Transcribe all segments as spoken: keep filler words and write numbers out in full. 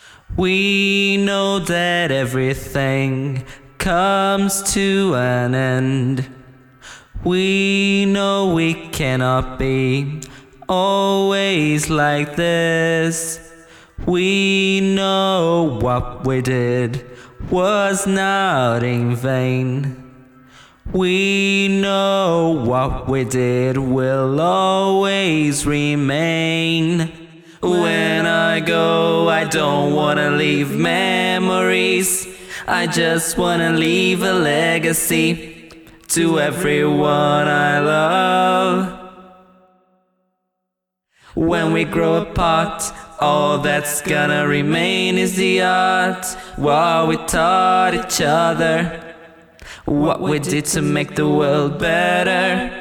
We know that everything comes to an end. We know we cannot be always like this. We know what we did was not in vain. We know what we did will always remain. When I go, I don't wanna leave memories. I just wanna leave a legacy to everyone I love. When we grow apart, all that's gonna remain is the art. What we taught each other, what we did to make the world better.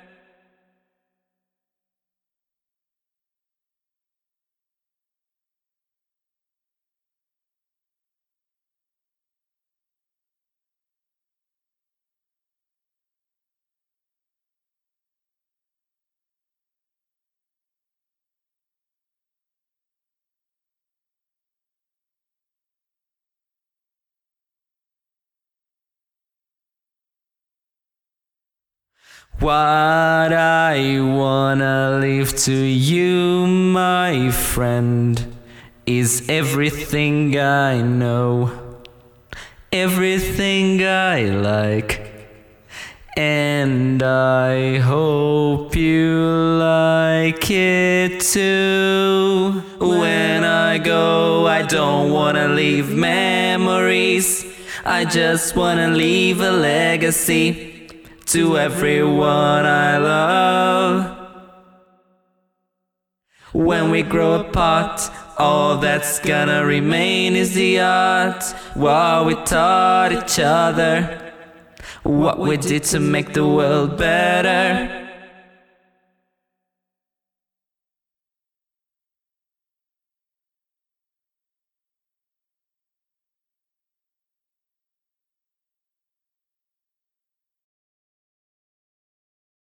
What I wanna leave to you, my friend, is everything I know, everything I like, and I hope you like it too. When I go, I don't wanna leave memories. I just wanna leave a legacy to everyone I love. When we grow apart, all that's gonna remain is the art. What we taught each other, what we did to make the world better.